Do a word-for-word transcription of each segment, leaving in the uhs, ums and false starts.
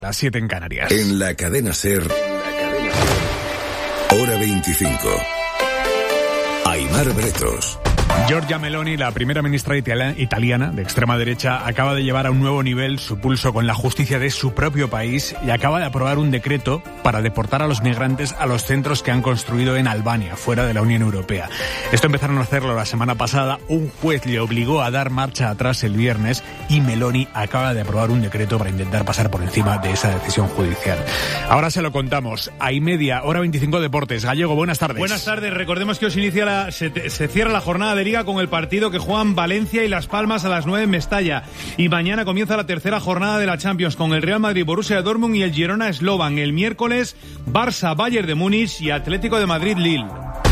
Las siete en Canarias. En la cadena SER, hora veinticinco. Aimar Bretos. Giorgia Meloni, la primera ministra italiana de extrema derecha, acaba de llevar a un nuevo nivel su pulso con la justicia de su propio país y acaba de aprobar un decreto para deportar a los migrantes a los centros que han construido en Albania, fuera de la Unión Europea. Esto empezaron a hacerlo la semana pasada, un juez le obligó a dar marcha atrás el viernes y Meloni acaba de aprobar un decreto para intentar pasar por encima de esa decisión judicial. Ahora se lo contamos. A y media, hora veinticinco, Deportes. Gallego, buenas tardes. Buenas tardes. Recordemos que os inicia la, se, se cierra la jornada de Liga con el partido que juegan Valencia y Las Palmas a las nueve en Mestalla. Y mañana comienza la tercera jornada de la Champions con el Real Madrid, Borussia Dortmund y el Girona Slovan. El miércoles, Barça, Bayern de Múnich y Atlético de Madrid, Lille.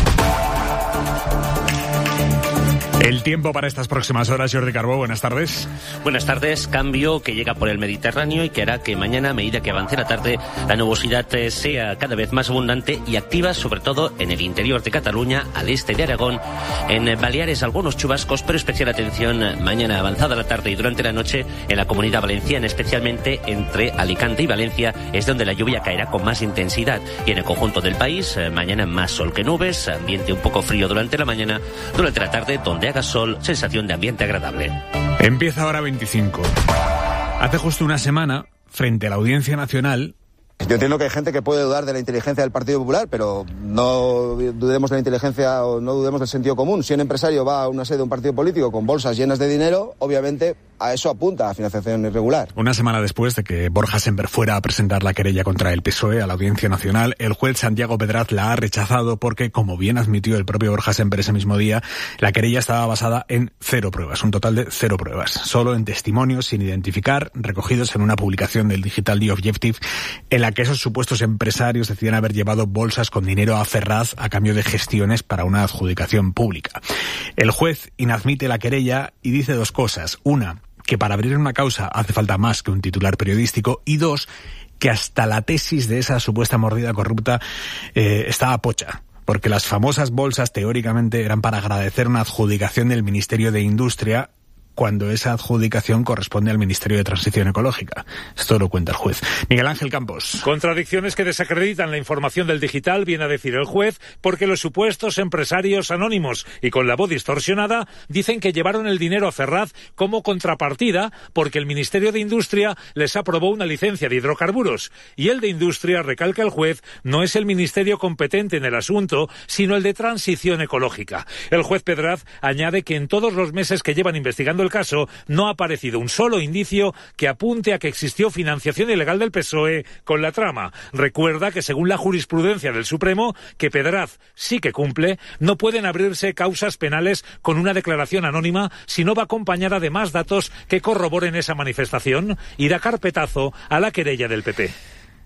El tiempo para estas próximas horas, Jordi Carbó, buenas tardes. Buenas tardes. Cambio que llega por el Mediterráneo y que hará que mañana, a medida que avance la tarde, la nubosidad sea cada vez más abundante y activa, sobre todo en el interior de Cataluña, al este de Aragón, en Baleares algunos chubascos, pero especial atención mañana avanzada la tarde y durante la noche en la Comunidad Valenciana, especialmente entre Alicante y Valencia, es donde la lluvia caerá con más intensidad. Y en el conjunto del país, mañana más sol que nubes, ambiente un poco frío durante la mañana, durante la tarde donde haga sol, sensación de ambiente agradable. Empieza ahora veinticinco. Hace justo una semana, frente a la Audiencia Nacional... Yo entiendo que hay gente que puede dudar de la inteligencia del Partido Popular, pero no dudemos de la inteligencia o no dudemos del sentido común. Si un empresario va a una sede de un partido político con bolsas llenas de dinero, obviamente a eso apunta, a financiación irregular. Una semana después de que Borja Semper fuera a presentar la querella contra el P S O E a la Audiencia Nacional, el juez Santiago Pedraz la ha rechazado porque, como bien admitió el propio Borja Semper ese mismo día, la querella estaba basada en cero pruebas, un total de cero pruebas, solo en testimonios sin identificar, recogidos en una publicación del digital The Objective, en la que esos supuestos empresarios decían haber llevado bolsas con dinero a Ferraz a cambio de gestiones para una adjudicación pública. El juez inadmite la querella y dice dos cosas. Una, que para abrir una causa hace falta más que un titular periodístico, y dos, que hasta la tesis de esa supuesta mordida corrupta eh, está a pocha, porque las famosas bolsas teóricamente eran para agradecer una adjudicación del Ministerio de Industria, cuando esa adjudicación corresponde al Ministerio de Transición Ecológica. Esto lo cuenta el juez. Miguel Ángel Campos. Contradicciones que desacreditan la información del digital, viene a decir el juez, porque los supuestos empresarios anónimos y con la voz distorsionada dicen que llevaron el dinero a Ferraz como contrapartida porque el Ministerio de Industria les aprobó una licencia de hidrocarburos. Y el de Industria, recalca el juez, no es el ministerio competente en el asunto, sino el de Transición Ecológica. El juez Pedraz añade que en todos los meses que llevan investigando el caso no ha aparecido un solo indicio que apunte a que existió financiación ilegal del P S O E con la trama. Recuerda que según la jurisprudencia del Supremo, que Pedraz sí que cumple, no pueden abrirse causas penales con una declaración anónima si no va acompañada de más datos que corroboren esa manifestación y da carpetazo a la querella del P P.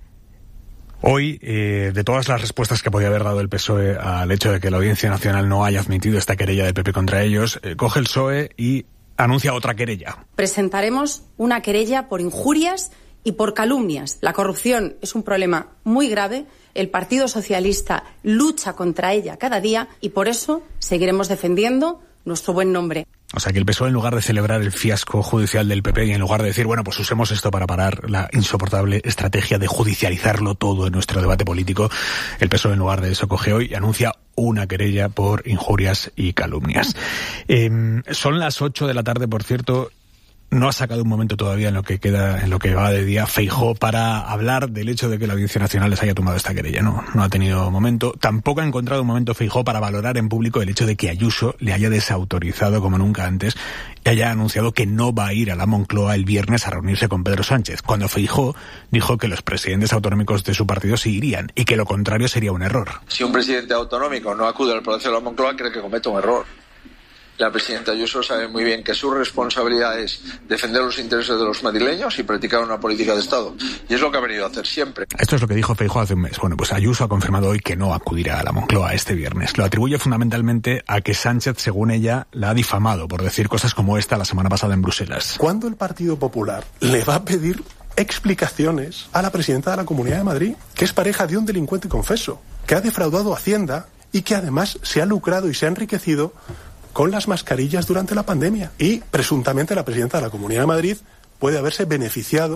Hoy, eh, de todas las respuestas que podía haber dado el P S O E al hecho de que la Audiencia Nacional no haya admitido esta querella del P P contra ellos, eh, coge el P S O E y anuncia otra querella. Presentaremos una querella por injurias y por calumnias. La corrupción es un problema muy grave. El Partido Socialista lucha contra ella cada día y por eso seguiremos defendiendo nuestro buen nombre. O sea que el P S O E, en lugar de celebrar el fiasco judicial del P P y en lugar de decir, bueno, pues usemos esto para parar la insoportable estrategia de judicializarlo todo en nuestro debate político, el P S O E en lugar de eso coge hoy y anuncia una querella por injurias y calumnias. Eh, son las ocho de la tarde, por cierto. No ha sacado un momento todavía en lo que queda, en lo que va de día, Feijóo para hablar del hecho de que la Audiencia Nacional les haya tomado esta querella. No, no ha tenido momento. Tampoco ha encontrado un momento Feijóo para valorar en público el hecho de que Ayuso le haya desautorizado como nunca antes y haya anunciado que no va a ir a la Moncloa el viernes a reunirse con Pedro Sánchez, cuando Feijóo dijo que los presidentes autonómicos de su partido sí irían y que lo contrario sería un error. Si un presidente autonómico no acude al Palacio de la Moncloa, cree que comete un error. La presidenta Ayuso sabe muy bien que su responsabilidad es defender los intereses de los madrileños y practicar una política de Estado. Y es lo que ha venido a hacer siempre. Esto es lo que dijo Feijóo hace un mes. Bueno, pues Ayuso ha confirmado hoy que no acudirá a la Moncloa este viernes. Lo atribuye fundamentalmente a que Sánchez, según ella, la ha difamado por decir cosas como esta la semana pasada en Bruselas. ¿Cuándo el Partido Popular le va a pedir explicaciones a la presidenta de la Comunidad de Madrid, que es pareja de un delincuente confeso, que ha defraudado Hacienda y que además se ha lucrado y se ha enriquecido con las mascarillas durante la pandemia? Y presuntamente la presidenta de la Comunidad de Madrid puede haberse beneficiado